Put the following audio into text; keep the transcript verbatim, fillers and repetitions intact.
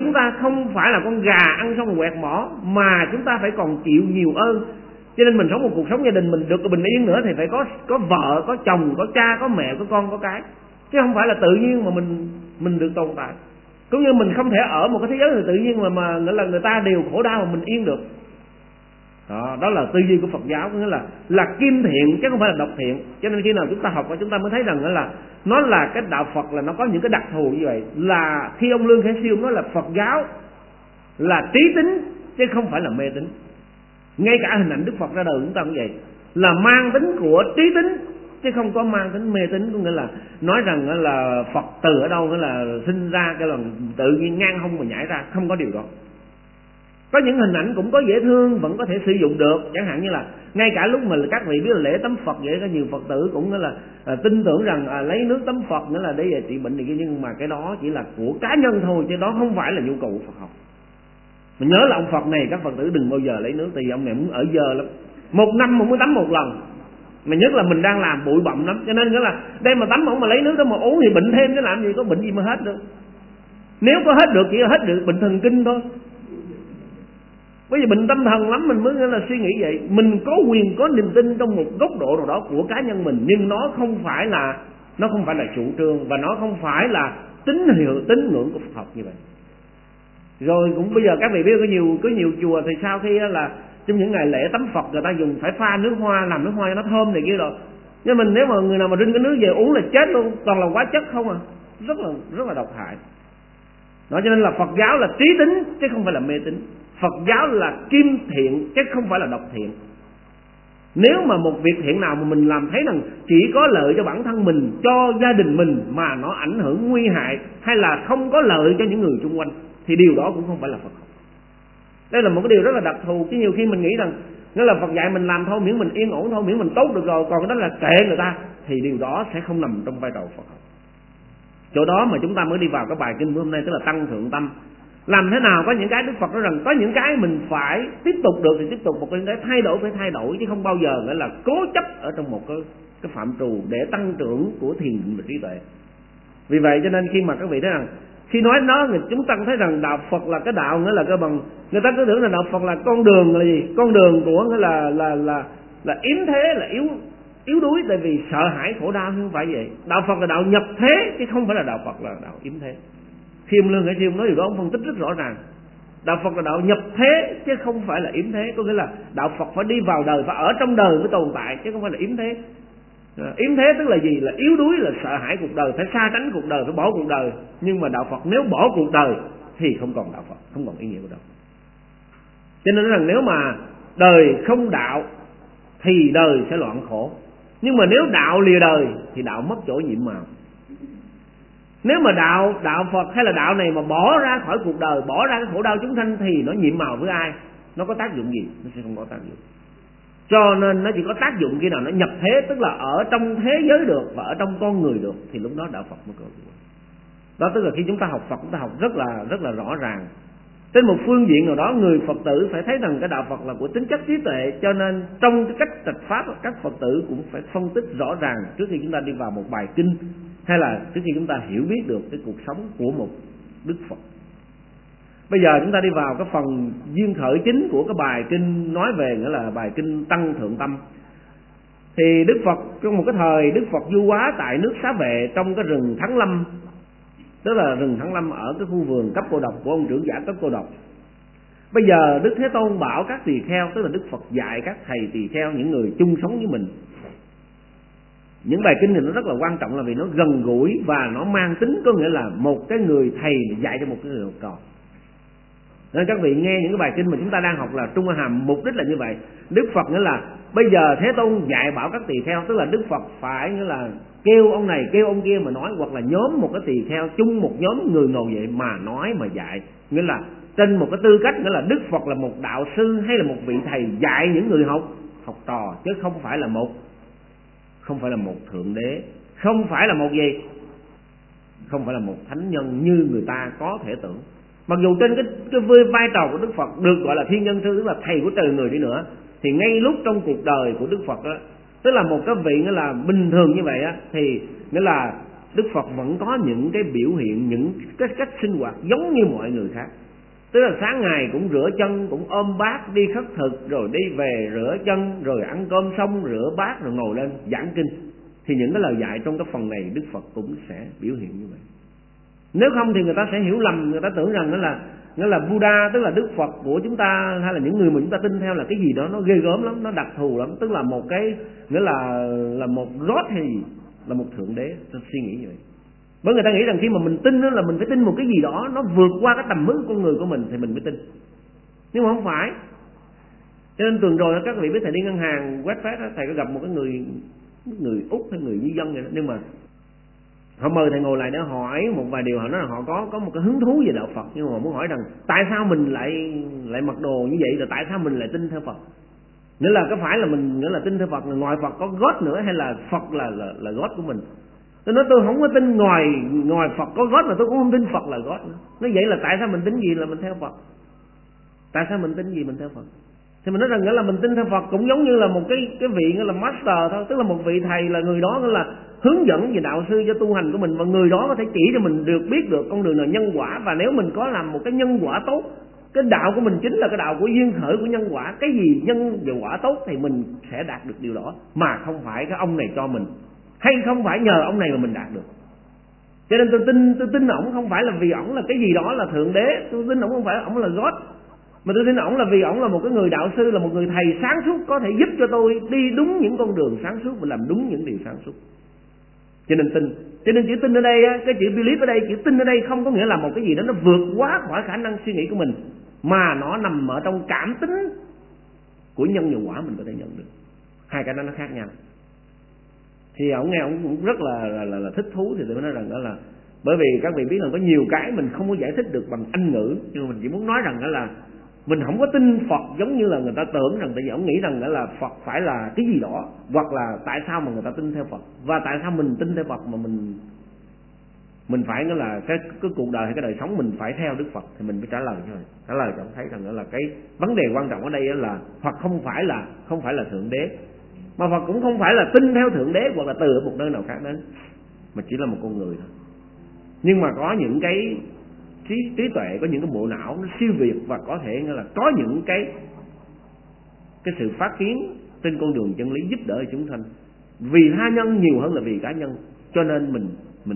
chúng ta không phải là con gà ăn xong rồi quẹt mỏ, mà chúng ta phải còn chịu nhiều ơn. Cho nên mình sống một cuộc sống gia đình mình được bình yên nữa thì phải có có vợ, có chồng, có cha, có mẹ, có con, có cái, chứ không phải là tự nhiên mà mình mình được tồn tại. Cũng như mình không thể ở một cái thế giới là tự nhiên mà mà nghĩa là người ta đều khổ đau mà mình yên được. Đó, đó là tư duy của Phật giáo, nghĩa là là kim thiện chứ không phải là độc thiện. Cho nên khi nào chúng ta học chúng ta mới thấy rằng là nó là cái đạo Phật là nó có những cái đặc thù như vậy. Là khi ông Lương Khải Siêu nói là Phật giáo là trí tính chứ không phải là mê tín. Ngay cả hình ảnh Đức Phật ra đời chúng ta cũng vậy, là mang tính của trí tính chứ không có mang tính mê tín. Có nghĩa là nói rằng là Phật từ ở đâu, nghĩa là sinh ra cái lần tự nhiên ngang hông mà nhảy ra, không có điều đó. Có những hình ảnh cũng có dễ thương, vẫn có thể sử dụng được. Chẳng hạn như là ngay cả lúc mà các vị biết là lễ tắm Phật vậy, có nhiều Phật tử cũng là à, tin tưởng rằng à, lấy nước tắm Phật nữa là để về trị bệnh này kia, nhưng mà cái đó chỉ là của cá nhân thôi, chứ đó không phải là nhu cầu của Phật học. Mình nhớ là ông Phật này, các Phật tử đừng bao giờ lấy nước, thì ông này muốn ở giờ lắm, một năm ông mới tắm một lần, mà nhất là mình đang làm bụi bặm lắm, cho nên nghĩa là đây mà tắm ông mà lấy nước đó mà uống thì bệnh thêm, chứ làm gì có bệnh gì mà hết được. Nếu có hết được chỉ là hết được bệnh thần kinh thôi. Bởi vì bệnh tâm thần lắm mình mới là suy nghĩ vậy. Mình có quyền có niềm tin trong một góc độ nào đó của cá nhân mình, nhưng nó không phải là nó không phải là chủ trương, và nó không phải là tín hiệu tín ngưỡng của Phật học như vậy. Rồi cũng bây giờ các vị biết có nhiều có nhiều chùa thì sau khi là trong những ngày lễ tắm Phật người ta dùng phải pha nước hoa, làm nước hoa cho nó thơm này kia rồi. Nhưng mình nếu mà người nào mà rinh cái nước về uống là chết luôn, toàn là hóa chất không à, rất là rất là độc hại. Đó, cho nên là Phật giáo là trí tính chứ không phải là mê tín. Phật giáo là kim thiện chứ không phải là độc thiện. Nếu mà một việc thiện nào mà mình làm thấy rằng chỉ có lợi cho bản thân mình, cho gia đình mình, mà nó ảnh hưởng nguy hại hay là không có lợi cho những người xung quanh, thì điều đó cũng không phải là Phật học. Đây là một cái điều rất là đặc thù. Chứ nhiều khi mình nghĩ rằng nó là Phật dạy mình làm thôi, miễn mình yên ổn thôi, miễn mình tốt được rồi, còn cái đó là kệ người ta, thì điều đó sẽ không nằm trong vai trò Phật học. Chỗ đó mà chúng ta mới đi vào cái bài kinh hôm nay, tức là tăng thượng tâm. Làm thế nào có những cái Đức Phật nói rằng có những cái mình phải tiếp tục được thì tiếp tục, một cái thay đổi phải thay đổi, chứ không bao giờ nghĩa là cố chấp ở trong một cái cái phạm trù để tăng trưởng của thiền định và trí tuệ. Vì vậy cho nên khi mà các vị thấy rằng khi nói nó, chúng ta cũng thấy rằng đạo Phật là cái đạo, nghĩa là cái bằng người ta cứ tưởng là đạo Phật là con đường là gì, con đường của nghĩa là là là là yếm thế, là yếu yếu đuối, tại vì sợ hãi khổ đau. Nhưng không phải vậy. Đạo Phật là đạo nhập thế chứ không phải là đạo Phật là đạo yếm thế. Khi ông Lương Khải Siêu nói điều đó, ông phân tích rất rõ ràng. Đạo Phật là đạo nhập thế chứ không phải là yếm thế. Có nghĩa là đạo Phật phải đi vào đời, phải ở trong đời mới tồn tại, chứ không phải là yếm thế. Yếm thế tức là gì? Là yếu đuối, là sợ hãi cuộc đời, phải xa tránh cuộc đời, phải bỏ cuộc đời. Nhưng mà đạo Phật nếu bỏ cuộc đời thì không còn đạo Phật, không còn ý nghĩa của đạo. Cho nên rằng nếu mà đời không đạo thì đời sẽ loạn khổ. Nhưng mà nếu đạo lìa đời thì đạo mất chỗ nhiệm màu. Nếu mà đạo đạo Phật hay là đạo này mà bỏ ra khỏi cuộc đời, bỏ ra cái khổ đau chúng sanh thì nó nhiệm màu với ai? Nó có tác dụng gì? Nó sẽ không có tác dụng. Cho nên nó chỉ có tác dụng khi nào nó nhập thế, tức là ở trong thế giới được và ở trong con người được, thì lúc đó đạo Phật mới có hiệu quả. Đó tức là khi chúng ta học Phật, chúng ta học rất là rất là rõ ràng. Trên một phương diện nào đó, người Phật tử phải thấy rằng cái đạo Phật là của tính chất trí tuệ, cho nên trong cái cách trạch pháp các Phật tử cũng phải phân tích rõ ràng trước khi chúng ta đi vào một bài kinh, hay là trước khi chúng ta hiểu biết được cái cuộc sống của một Đức Phật. Bây giờ chúng ta đi vào cái phần duyên khởi chính của cái bài kinh nói về, nghĩa là bài kinh Tăng Thượng Tâm. Thì Đức Phật trong một cái thời Đức Phật du hóa tại nước Xá Vệ, trong cái rừng Thắng Lâm, tức là rừng Thắng Lâm ở cái khu vườn cấp cô độc của ông trưởng giả cấp cô độc. Bây giờ Đức Thế Tôn bảo các tỳ kheo, tức là Đức Phật dạy các thầy tỳ kheo, những người chung sống với mình. Những bài kinh thì nó rất là quan trọng là vì nó gần gũi và nó mang tính, có nghĩa là một cái người thầy dạy cho một cái người học trò. Nên các vị nghe những cái bài kinh mà chúng ta đang học là Trung A Hàm, mục đích là như vậy. Đức Phật nghĩa là bây giờ Thế Tôn dạy bảo các tỳ kheo, tức là Đức Phật phải nghĩa là kêu ông này kêu ông kia mà nói, hoặc là nhóm một cái tỳ kheo chung một nhóm người ngồi vậy mà nói mà dạy, nghĩa là trên một cái tư cách, nghĩa là Đức Phật là một đạo sư hay là một vị thầy dạy những người học học trò, chứ không phải là một không phải là một thượng đế, không phải là một gì, không phải là một thánh nhân như người ta có thể tưởng. Mặc dù trên cái, cái vai trò của Đức Phật được gọi là thiên nhân sư, tức là thầy của trời người đi nữa, thì ngay lúc trong cuộc đời của Đức Phật đó, tức là một cái vị nghĩa là bình thường như vậy á, thì nghĩa là Đức Phật vẫn có những cái biểu hiện, những cái cách sinh hoạt giống như mọi người khác. Tức là sáng ngày cũng rửa chân, cũng ôm bát đi khất thực, rồi đi về rửa chân, rồi ăn cơm xong rửa bát, rồi ngồi lên giảng kinh. Thì những cái lời dạy trong cái phần này Đức Phật cũng sẽ biểu hiện như vậy. Nếu không thì người ta sẽ hiểu lầm, người ta tưởng rằng đó là nghĩa là Buddha, tức là Đức Phật của chúng ta, hay là những người mà chúng ta tin theo là cái gì đó nó ghê gớm lắm, nó đặc thù lắm, tức là một cái nghĩa là là một God hay gì, là một thượng đế. Tôi suy nghĩ như vậy. Bởi người ta nghĩ rằng khi mà mình tin đó là mình phải tin một cái gì đó nó vượt qua cái tầm mức con người của mình thì mình mới tin. Nhưng mà không phải. Cho nên tuần rồi các vị biết thầy đi ngân hàng quét phát, thầy có gặp một cái người người Úc hay người di dân vậy đó, nhưng mà họ mời thầy ngồi lại để hỏi một vài điều. Họ nói là họ có có một cái hứng thú về đạo Phật, nhưng mà họ muốn hỏi rằng tại sao mình lại lại mặc đồ như vậy, rồi tại sao mình lại tin theo Phật. Nghĩa là có phải là mình nghĩa là tin theo Phật là ngoài Phật có God nữa, hay là Phật là là, là God của mình. Tôi nói tôi không có tin ngoài ngoài Phật có God, mà tôi cũng không tin Phật là God nữa. Nói vậy là tại sao mình tin gì là mình theo Phật, tại sao mình tin gì mình theo Phật. Thì mình nói rằng nghĩa là mình tin theo Phật cũng giống như là một cái cái vị nghĩa là master thôi, tức là một vị thầy, là người đó nghĩa là hướng dẫn về đạo sư cho tu hành của mình, và người đó có thể chỉ cho mình được biết được con đường nào nhân quả. Và nếu mình có làm một cái nhân quả tốt, cái đạo của mình chính là cái đạo của duyên khởi của nhân quả, cái gì nhân và quả tốt thì mình sẽ đạt được điều đó, mà không phải cái ông này cho mình, hay không phải nhờ ông này mà mình đạt được. Cho nên tôi tin tôi tin ổng không phải là vì ổng là cái gì đó là thượng đế, tôi tin ổng không phải ổng là God, mà tôi tin ổng là vì ổng là một cái người đạo sư, là một người thầy sáng suốt, có thể giúp cho tôi đi đúng những con đường sáng suốt và làm đúng những điều sáng suốt. Cho nên tin. Cho nên chữ tin ở đây, cái chữ believe ở đây, chữ tin ở đây không có nghĩa là một cái gì đó nó vượt quá khỏi khả năng suy nghĩ của mình, mà nó nằm ở trong cảm tính của nhân và quả mình có thể nhận được. Hai cái đó nó khác nhau. Thì ông nghe ông cũng rất là là, là, là thích thú. Thì tôi mới nói rằng đó là bởi vì các vị biết là có nhiều cái mình không có giải thích được bằng Anh ngữ, nhưng mà mình chỉ muốn nói rằng đó là mình không có tin Phật giống như là người ta tưởng rằng, tại vì ông nghĩ rằng đó là Phật phải là cái gì đó, hoặc là tại sao mà người ta tin theo Phật, và tại sao mình tin theo Phật mà mình mình phải nói là cái cái cuộc đời hay cái đời sống mình phải theo Đức Phật, thì mình phải trả lời cho trả lời cho ông thấy rằng đó là cái vấn đề quan trọng ở đây là Phật không phải là không phải là thượng đế, mà Phật cũng không phải là tin theo thượng đế hoặc là từ ở một nơi nào khác đến, mà chỉ là một con người thôi. Nhưng mà có những cái trí, trí tuệ, có những cái bộ não nó siêu việt, và có thể là có những cái cái sự phát kiến trên con đường chân lý giúp đỡ chúng sanh, vì tha nhân nhiều hơn là vì cá nhân. Cho nên mình